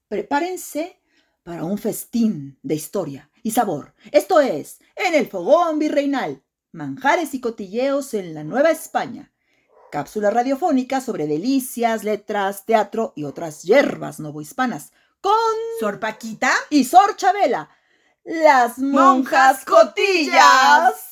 Prepárense para un festín de historia y sabor. Esto es, en el Fogón Virreinal, manjares y cotilleos en la Nueva España. Cápsula radiofónica sobre delicias, letras, teatro y otras hierbas novohispanas. Con Sor Paquita y Sor Chabela, las monjas cotillas.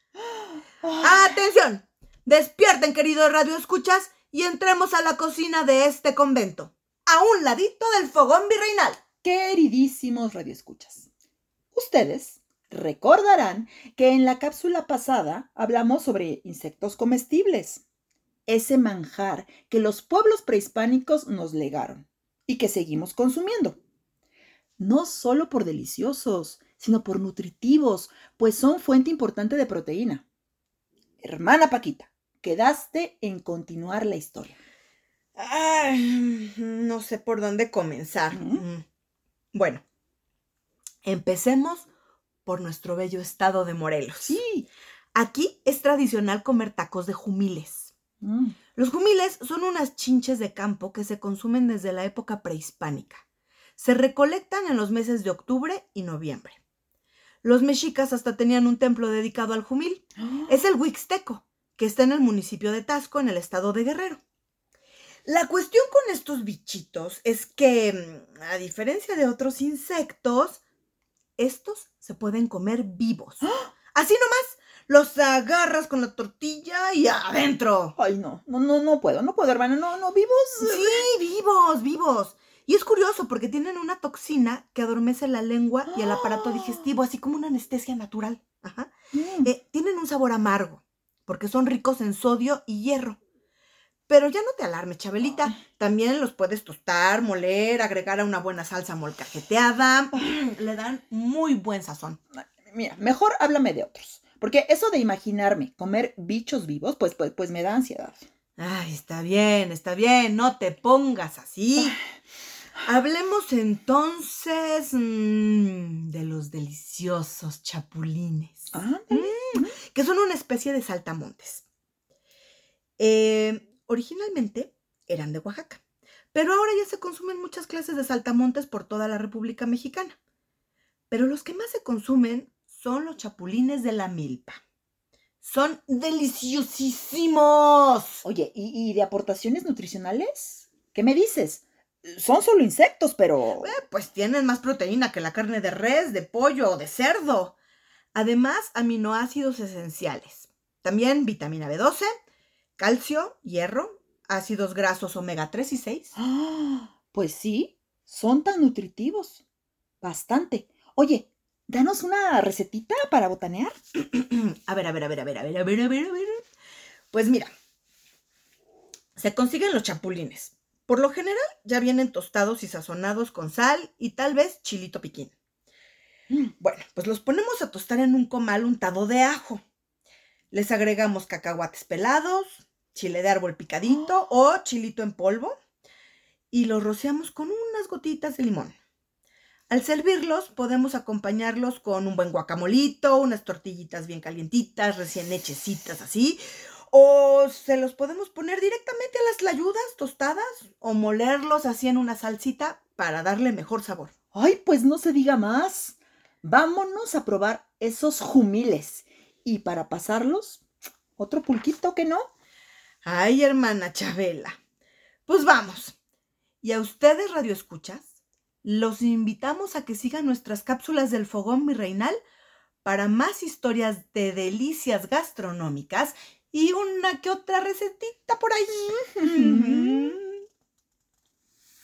¡Atención! Despierten, queridos radioescuchas, y entremos a la cocina de este convento, a un ladito del Fogón Virreinal. Queridísimos radioescuchas, ustedes recordarán que en la cápsula pasada hablamos sobre insectos comestibles, ese manjar que los pueblos prehispánicos nos legaron y que seguimos consumiendo. No solo por deliciosos, sino por nutritivos, pues son fuente importante de proteína. Hermana Paquita, quedaste en continuar la historia. Ay, no sé por dónde comenzar. Bueno, empecemos por nuestro bello estado de Morelos. Sí. Aquí es tradicional comer tacos de jumiles. Los jumiles son unas chinches de campo que se consumen desde la época prehispánica. Se recolectan en los meses de octubre y noviembre. Los mexicas hasta tenían un templo dedicado al jumil. Es el Huixteco, que está en el municipio de Taxco, en el estado de Guerrero. La cuestión con estos bichitos es que, a diferencia de otros insectos, estos se pueden comer vivos. Así nomás, los agarras con la tortilla y adentro. Ay, no puedo, hermana, no, ¿vivos? Sí, vivos. Y es curioso porque tienen una toxina que adormece la lengua y el aparato digestivo, así como una anestesia natural. Ajá. Tienen un sabor amargo, porque son ricos en sodio y hierro. Pero ya no te alarmes, Chabelita. También los puedes tostar, moler, agregar a una buena salsa molcajeteada. Le dan muy buen sazón. Mira, mejor háblame de otros. Porque eso de imaginarme comer bichos vivos, pues me da ansiedad. Ay, está bien. No te pongas así. Hablemos entonces de los deliciosos chapulines. Que son una especie de saltamontes. Originalmente eran de Oaxaca, pero ahora ya se consumen muchas clases de saltamontes por toda la República Mexicana. Pero los que más se consumen son los chapulines de la milpa. Son deliciosísimos. Oye, ¿y de aportaciones nutricionales? ¿Qué me dices? Son solo insectos, pero... Pues tienen más proteína que la carne de res, de pollo o de cerdo. Además, aminoácidos esenciales. También vitamina B12, calcio, hierro, ácidos grasos omega 3 y 6. Pues sí, son tan nutritivos. Bastante. Oye, danos una recetita para botanear. A ver. Pues mira, se consiguen los chapulines. Por lo general ya vienen tostados y sazonados con sal y tal vez chilito piquín. Bueno, pues los ponemos a tostar en un comal untado de ajo. Les agregamos cacahuates pelados, chile de árbol picadito o chilito en polvo y los rociamos con unas gotitas de limón. Al servirlos podemos acompañarlos con un buen guacamolito, unas tortillitas bien calientitas, recién hechecitas así, o se los podemos poner directamente a las tlayudas tostadas o molerlos así en una salsita para darle mejor sabor. Ay, pues no se diga más. Vámonos a probar esos jumiles. Y para pasarlos, otro pulquito, ¿que no? Ay, hermana Chabela. Pues vamos. Y a ustedes, radioescuchas, los invitamos a que sigan nuestras cápsulas del Fogón Virreinal para más historias de delicias gastronómicas y una que otra recetita por ahí.